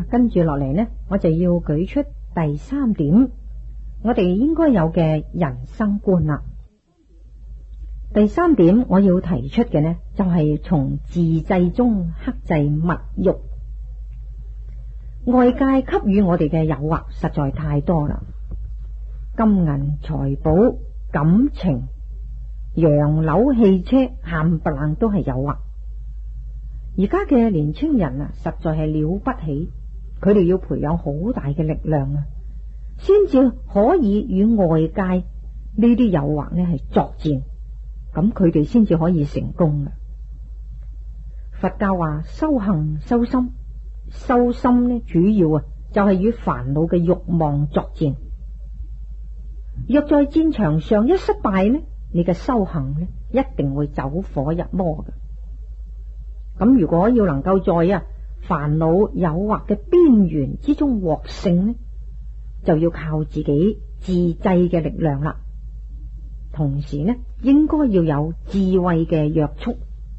跟住落嚟呢，我就要舉出第三點，我哋應該有嘅人生觀啦。第三點我要提出嘅呢，就係從自制中克制物欲。外界給予我哋嘅誘惑實在太多啦，金銀財寶、感情、洋樓、汽車，冚唪唥都係誘惑。而家嘅年青人啊，實在係了不起，佢哋要培養好大嘅力量啊，先至可以與外界呢啲誘惑呢係作戰，咁佢哋先至可以成功啊。佛教話修行修心，修心呢主要啊就係與煩惱嘅慾望作戰。若在戰場上一失敗呢，你嘅修行呢一定會走火入魔嘅。咁如果要能夠在煩惱誘惑嘅邊緣之中獲勝呢，就要靠自己自制嘅力量啦。同時呢，應該要有智慧嘅約束。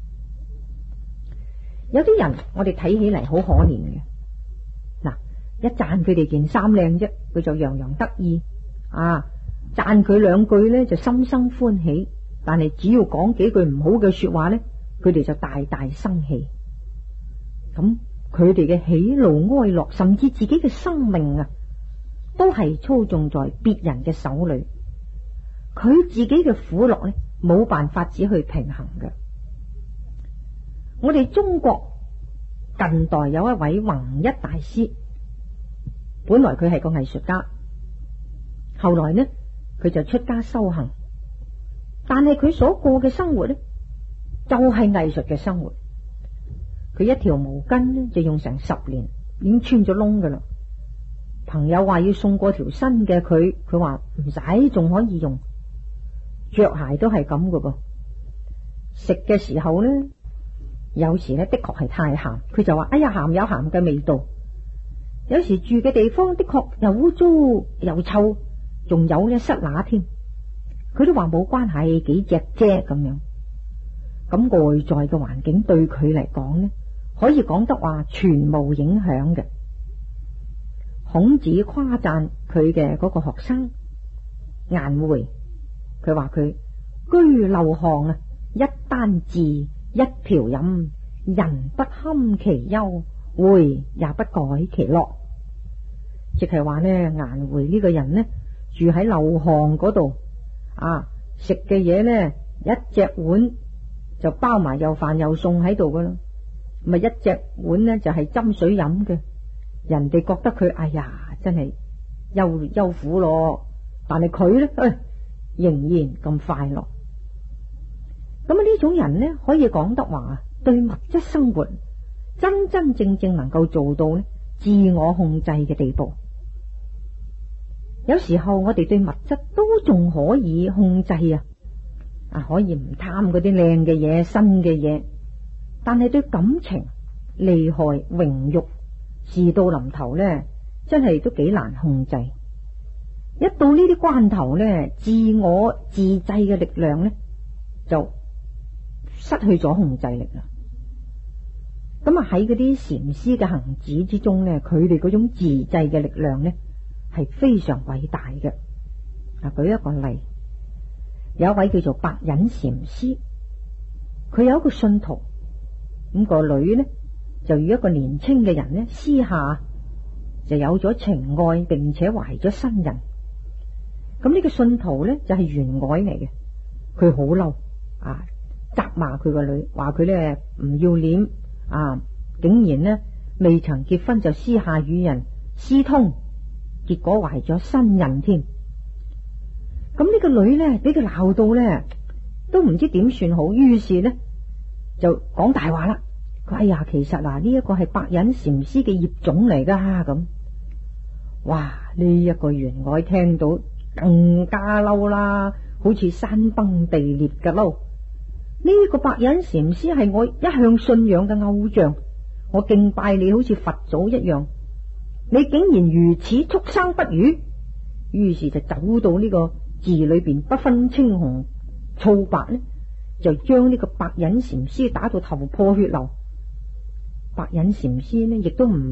有啲人我哋睇起嚟好可憐嘅，嗱，一讚佢哋件衫靚啫，佢就洋洋得意啊；讚佢兩句呢，就心生歡喜。但係只要講幾句唔好嘅說話呢，佢哋就大大生氣。咁佢哋嘅喜怒哀樂，甚至自己嘅生命啊，都係操縱在別人嘅手裏。佢自己嘅苦樂呢，冇辦法只去平衡嘅。我哋中國近代有一位弘一大師，本來佢係個藝術家，後來呢佢就出家修行，但係佢所過嘅生活呢，就係藝術嘅生活。佢一條毛巾呢就用成10年，已經穿咗窿噶啦。朋友話要送過條新嘅，佢話唔使，仲可以用。着鞋都係咁噶噃。食嘅時候呢，有時呢的確係太鹹，佢就話哎呀，鹹有鹹嘅味道。有時住嘅地方的確又污糟又臭，仲有呢虱乸添，佢都話冇關係，幾隻啫咁樣。咁外在嘅環境對佢嚟講呢，可以講得話全無影響嘅。孔子誇讚佢嘅嗰個學生顏回，佢話佢居陋巷啊，一簞治，一瓢飲，人不堪其憂，回也不改其樂。即係話呢，顏回呢個人呢，住喺陋巷嗰度啊，食嘅嘢呢，一隻碗就包埋又飯又餸喺度噶啦，咪一隻碗呢就係斟水飲嘅。人哋覺得佢哎呀真係憂苦咯，但係佢呢仍然咁快樂。咁呢種人呢，可以講得話對物質生活真真正正能夠做到呢自我控制嘅地步。有時候我哋對物質都仲可以控制可以唔貪嗰啲靚嘅嘢、新嘅嘢，但係對感情、利害、榮辱，事到臨頭呢，真係都幾難控制。一到呢啲關頭呢，自我自制嘅力量呢，就失去咗控制力啦。咁喺嗰啲禪師嘅行止之中呢，佢哋嗰種自制嘅力量呢，係非常偉大嘅。舉一個例，有一位叫做白隱禪師，佢有一個信徒，咁個女呢就與一個年輕嘅人呢私下就有咗情愛，並且懷咗身孕。咁呢個信徒呢就係員外嚟嘅，佢好嬲責罵佢個女，話佢呢唔要臉竟然呢未曾結婚就私下與人私通，結果懷咗身孕添。咁呢個女呢俾佢鬧到呢都唔知點算好，於是呢就講大話啦。佢哎呀，其實呢一個係白隱禪師嘅業種嚟噶咁。哇！呢一個員外聽到更加嬲啦，好似山崩地裂嘅嬲。呢個白隱禪師係我一向信仰嘅偶像，我敬拜你好似佛祖一樣，你竟然如此畜生不如。於是就走到呢個寺裏邊，不分青紅皂白呢，就將呢個白隱禪師打到頭破血流。白隱禪師呢亦都唔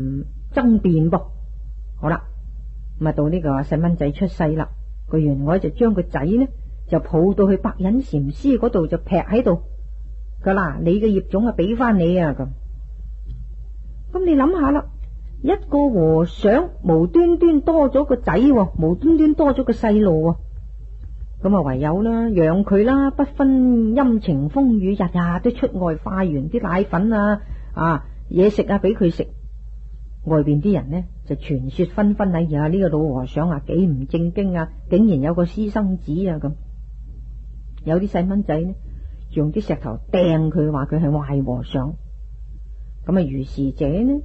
爭辯噃。好啦，咁啊到呢個細蚊仔出世啦，個員外就將個仔呢就抱到去白隱禪師嗰度就劈喺度，佢話你嘅業種啊俾翻你啊咁。咁你諗下啦，一個和尚無端端多咗個仔，無端端多咗個細路，咁啊唯有啦養佢啦，不分陰晴風雨，日日都出外化完啲奶粉啊嘢食啊俾佢食。外邊啲人呢就傳說紛紛，哎呀呢個老和尚啊幾唔正經啊，竟然有個私生子啊咁。有啲細蚊仔呢用啲石頭掟佢，話佢係壞和尚。咁啊如是者呢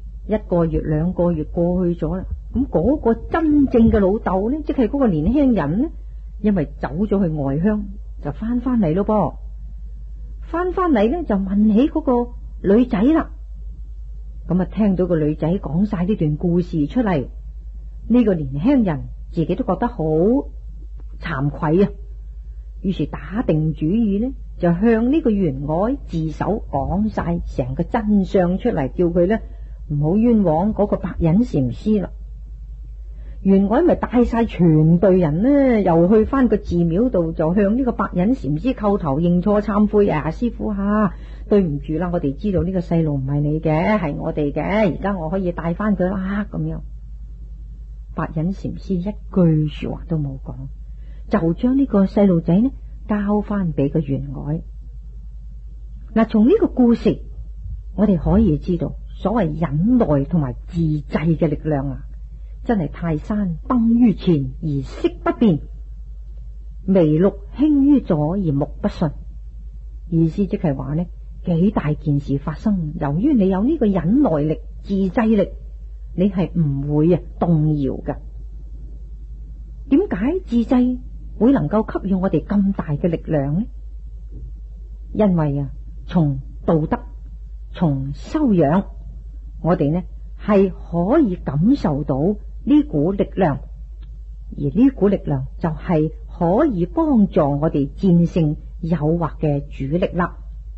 1個月2個月過去咗啦，咁嗰個真正嘅老豆呢，即係嗰個年輕人呢，因為走咗去外鄉就翻嚟咯噃，翻嚟呢就問起嗰個女仔啦。咁啊聽到個女仔講晒呢段故事出嚟，呢個年輕人自己都覺得好慚愧啊，於是打定主意呢就向呢個員外自首，講晒成個真相出嚟，叫佢呢唔好冤枉嗰個白隱禪師啦。員外咪帶晒全隊人呢，又去翻個寺廟度，就向呢個白隱禪師叩頭認錯懺悔啊！師父對唔住啦，我哋知道呢個細路唔係你嘅，係我哋嘅，而家我可以帶翻佢啦咁樣。白隱禪師一句說話都冇講，就將呢個細路仔呢交翻俾個員外。嗱，從呢個故事我哋可以知道，所謂忍耐同埋自制嘅力量啊，真係泰山崩於前而色不變，微鹿輕於左而目不順。意思即係話呢，幾大件事發生，由於你有呢個忍耐力、自制力，你係唔會動搖㗎。點解自制會能夠給予我哋咁大嘅力量呢？因為從道德、從修養，我哋呢係可以感受到呢股力量，而呢股力量就係可以幫助我哋戰勝誘惑嘅主力啦。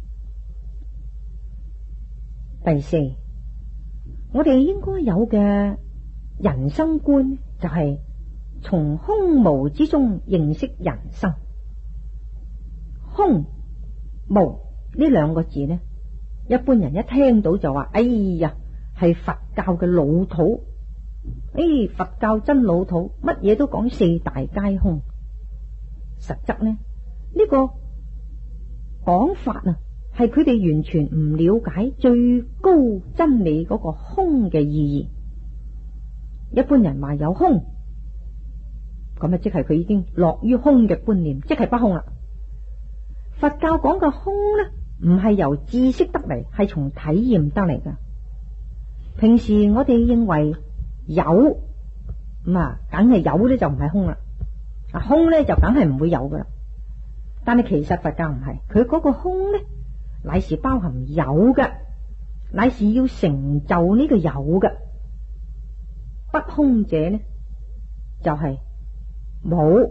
第4，我哋應該有嘅人生觀就係從空無之中認識人生。空無呢2個字呢，一般人一聽到就話，哎呀，係佛教嘅老土。佛教真老土，乜嘢都講4大皆空。實則呢，呢個講法係佢哋完全唔了解最高真理嗰個空嘅意義。一般人話有空，咁即係佢已經落於空嘅觀念，即係不空啦。佛教講嘅空呢，唔係由知識得嚟，係從體驗得嚟噶。平時我哋認為有咁梗係有呢，就唔係空啦。空呢就梗係唔會有噶啦。但係其實佛教唔係，佢嗰個空呢，乃是包含有嘅，乃是要成就呢個有嘅。不空者呢，就係冇，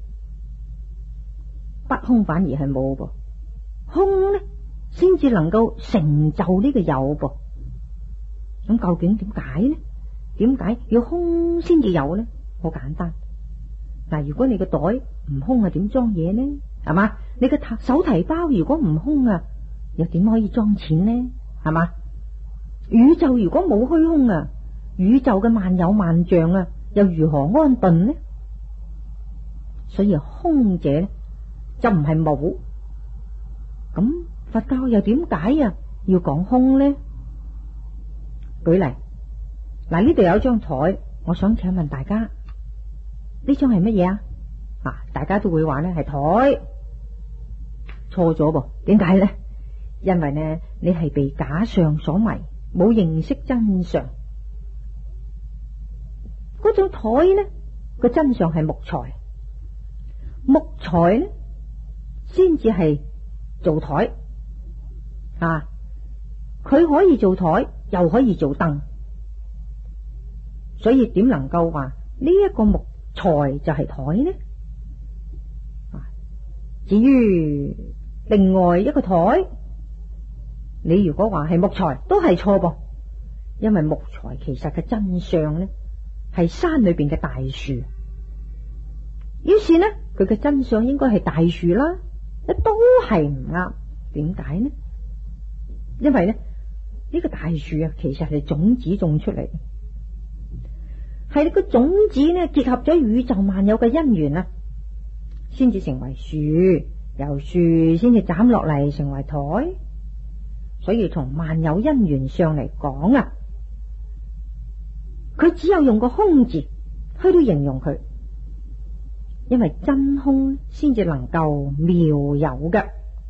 不空反而係冇噃，空呢先至能夠成就呢個有噃。咁究竟點解呢？點解要空先至有呢？好簡單。嗱，如果你個袋唔空點裝嘢呢？係嘛？你個手提包如果唔空又點可以裝錢呢？係嘛？宇宙如果冇虛空宇宙嘅萬有萬象又如何安頓呢？所以空者呢就唔係冇。咁佛教又點解要講空呢？舉例，嗱，呢度有張台，我想請問大家，呢張係乜嘢大家都會話呢係台，錯咗噃。點解呢？因為呢你係被假相所迷，冇認識真相。嗰張台呢個真相係木材，木材呢先至係做台佢可以做台，又可以做凳，所以點能夠話呢一個木材就係台呢？至於另外一個台，你如果話係木材，都係錯噃， 因為木材其實嘅真相呢係山裏邊嘅大樹，於是呢佢嘅真相應該係大樹啦，都係唔啱。點解呢？因為呢呢個大樹啊，其實係種子種出嚟，係個種子呢結合咗宇宙萬有嘅因緣啊，先至成為樹，由樹先至斬落嚟成為台。所以從萬有因緣上嚟講啊，佢只有用個空字去到形容佢，因為真空先至能夠妙有嘅。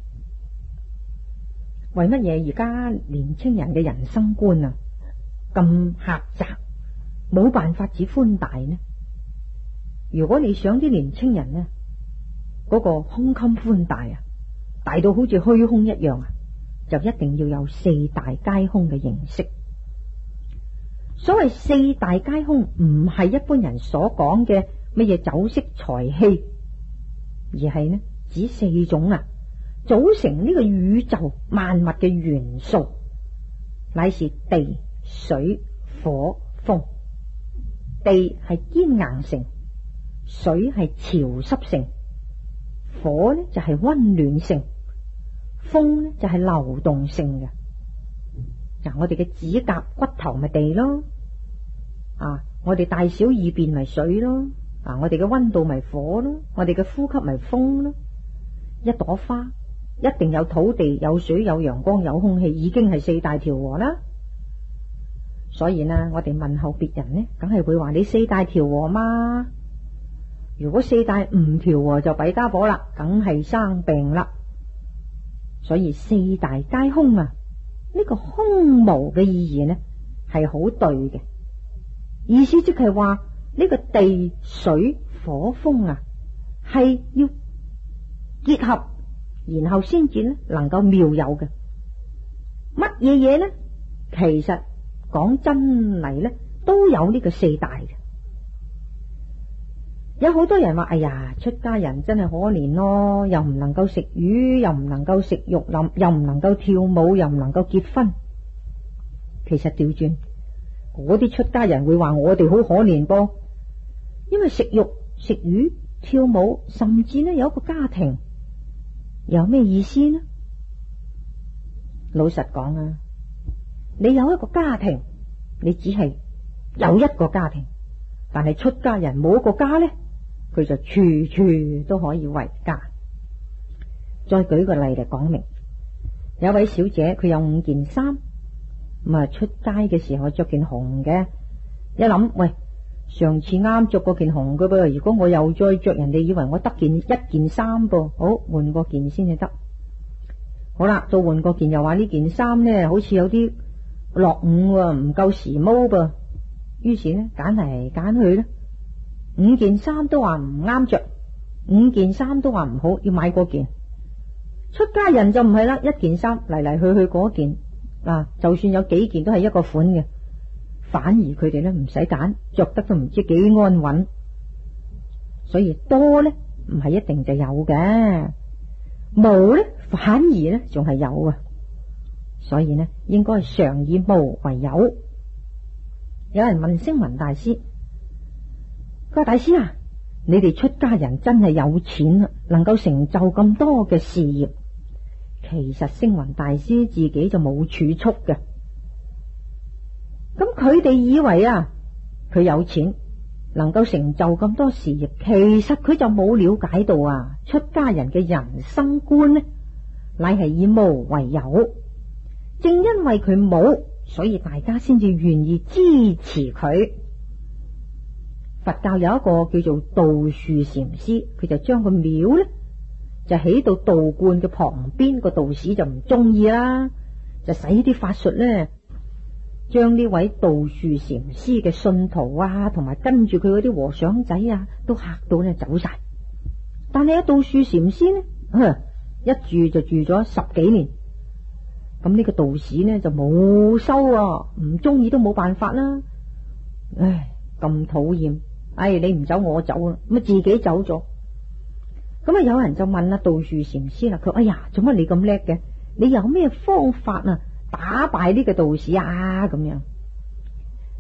為乜嘢而家年青人嘅人生觀啊咁狹窄，冇辦法子寬大呢？如果你想啲年青人呢，嗰個胸襟寬大啊，大到好似虛空一樣啊，就一定要有四大皆空嘅認識。所謂四大皆空，唔係一般人所講嘅乜嘢酒色財氣，而係呢指四種啊組成呢個宇宙萬物嘅元素，乃是地、水、火、風。地係堅硬性，水係潮濕性，火呢就係溫暖性，風呢就係流動性嘅。嗱，我哋嘅指甲骨頭咪地咯，我哋大小二便咪水咯，我哋嘅溫度咪火咯，我哋嘅呼吸咪風咯。一朵花一定有土地、有水、有陽光、有空氣，已經係四大調和啦。所以呢，我哋問候別人呢，梗係會話你四大調和嘛。如果四大唔調和就弊家伙啦，梗係生病啦。所以四大皆空啊，呢個空無嘅意義呢係好對嘅，意思即係話呢個地水火風啊係要結合，然後先至呢能夠妙有嘅。乜嘢嘢呢？其實講真嚟呢，都有呢個四大嘅。有好多人話：哎呀，出家人真係可憐咯，又唔能夠食魚，又唔能夠食肉林，又唔能夠跳舞，又唔能夠結婚。其實調轉，嗰啲出家人會話我哋好可憐噃，因為食肉、食魚、跳舞，甚至呢有一個家庭，有咩意思呢？老實講啊，你有一個家庭，你只係有一個家庭，但係出家人冇一個家呢，佢就處處都可以為家。再舉個例嚟講明，有一位小姐佢有5件衫，咁啊出街嘅時候着件紅嘅，一諗，喂，上次啱着過件紅嘅噃，如果我又再着，人哋以為我得一件衫噃，好換過件先至得。好啦，到換過件又話呢件衫呢好似有啲落伍，唔夠時髦噃，於是呢揀嚟揀去呢，5件衫都話唔啱着，5件衫都話唔好，要買嗰件。出家人就唔係啦，一件衫嚟嚟去去嗰件，就算有幾件都係一個款嘅，反而佢哋呢唔使揀，着得都唔知幾安穩。所以多呢唔係一定就有嘅，冇呢反而呢仲係有啊。所以呢應該常以無為有。有人問星雲大師，佢話：大師啊，你哋出家人真係有錢啊，能夠成就咁多嘅事業。其實星雲大師自己就冇儲蓄嘅，咁佢哋以為啊，佢有錢能夠成就咁多事業，其實佢就冇了解到啊，出家人嘅人生觀呢，乃係以無為有。正因為佢冇，所以大家先至願意支持佢。佛教有一個叫做道樹禪師，佢就將個廟呢就起到道觀嘅旁邊，個道士就唔中意啦，就使啲法術呢，將呢位道樹禪師嘅信徒啊，同埋跟住佢嗰啲和尚仔啊，都嚇到呢走晒。但係道樹禪師呢，一住就住咗10幾年。咁呢個道士呢就冇收啊，唔中意都冇辦法啦。唉，咁討厭，你唔走我走啊，咁自己走咗。咁有人就問道樹禪師啦，佢：哎呀，做乜你咁叻嘅？你有咩方法啊打敗呢個道士啊？咁樣，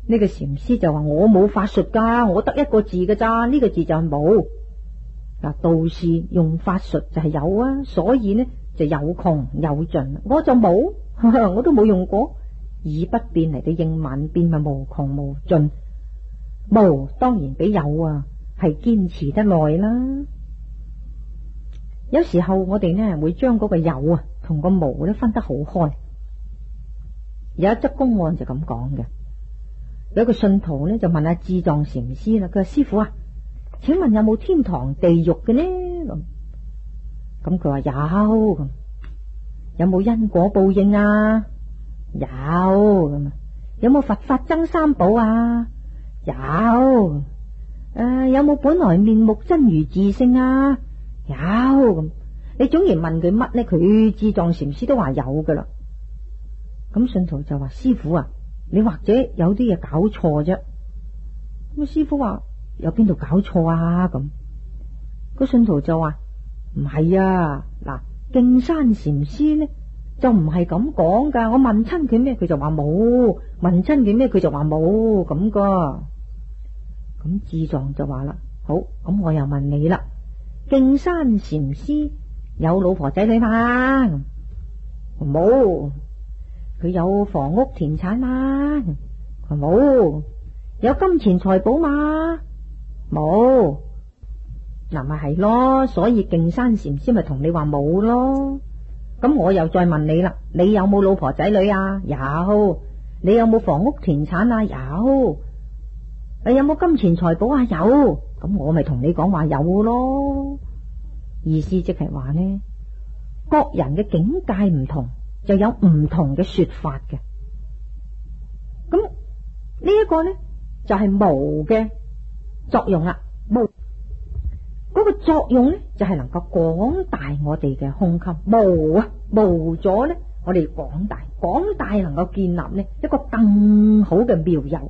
呢個禪師就話：我冇法術噶，我得一個字噶咋，呢個字就係冇。嗱，道士用法術就係有啊，所以呢就有窮有盡，我就冇，我都冇用過。以不變嚟嘅應萬變，咪無窮無盡。無當然比有啊係堅持得耐啦。有時候我哋呢會將嗰個有啊同個無呢分得好開。有一則公案就咁講嘅，有一個信徒呢就問阿智藏禪師啦，佢話：師父啊，請問有冇天堂地獄嘅呢？咁佢話有。咁有冇因果報應啊？有。咁有冇佛法僧三寶啊？有。有冇本來面目真如自性啊？有。咁你總然問佢乜呢？佢智藏禪師都話有噶啦。咁信徒就話：師父啊，你或者有啲嘢搞錯啫。咁師父話：有邊度搞錯啊？咁個信徒就話：唔係啊，嗱，徑山禪師呢就唔係咁講噶。我問親佢咩，佢就話冇；問親佢咩，佢就話冇咁噶。咁智藏就話啦：好，咁我又問你啦，徑山禪師有老婆仔女嘛？冇。佢有房屋田產嘛？冇。有金錢財寶嘛？冇。嗱，咪係咯，所以徑山禪師咪同你話冇咯。咁我又再問你啦，你有冇老婆仔女啊？有。你有冇房屋田產啊？有。你有冇金錢財寶啊？有。咁我咪同你講話有咯。意思即係話呢，各人嘅境界唔同，就有唔同嘅說法嘅。咁呢一個呢就係無嘅作用啦。無嗰個作用呢就係能夠廣大我哋嘅胸襟。無啊，無咗呢我哋廣大，廣大能夠建立呢一個更好嘅妙有。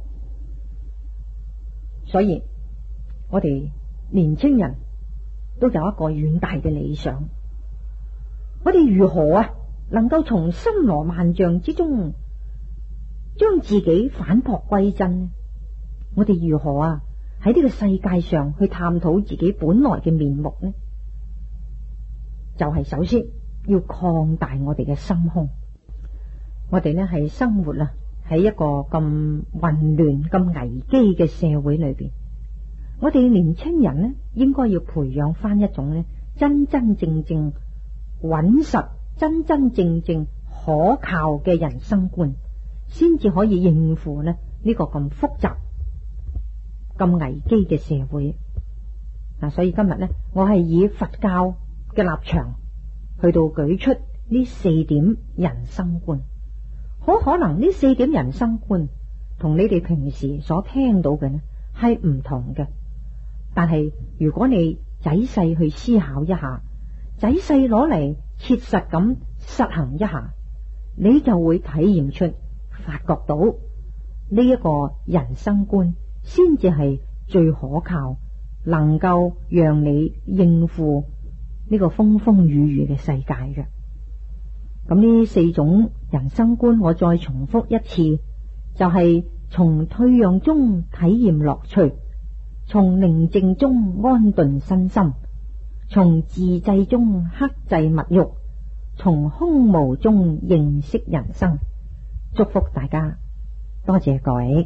所以我哋年青人都有一個遠大嘅理想。我哋如何啊能夠從森羅萬象之中將自己返璞歸真呢？我哋如何啊喺呢個世界上去探討自己本來嘅面目呢？就係首先要擴大我哋嘅心胸。我哋呢係生活啊喺一個咁混亂、咁危機嘅社會裏邊，我哋年青人呢應該要培養翻一種呢真真正正穩實、真真正正可靠嘅人生觀，先至可以應付呢個咁複雜、咁危機嘅社會。嗱，所以今日呢，我係以佛教嘅立場去到舉出呢4點人生觀。好可能呢4點人生觀同你哋平時所聽到嘅呢係唔同嘅，但係如果你仔細去思考一下，仔細攞嚟切實咁實行一下，你就會體驗出、發覺到呢一個人生觀先至係最可靠，能夠讓你應付呢個風風雨雨嘅世界嘅。咁呢4種人生觀，我再重複一次，就係從退讓中體驗樂趣，從寧靜中安頓身心，從自制中克制物欲，從空無中認識人生。祝福大家，多謝各位。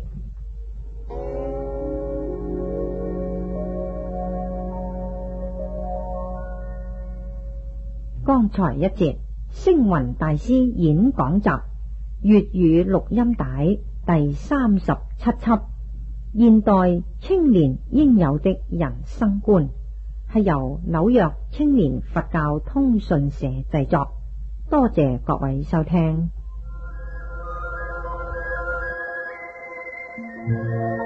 剛才一節星雲大師演講集粵語錄音帶第37輯，現代青年應有的人生觀，係由紐約青年佛教通訊社製作。多謝各位收聽。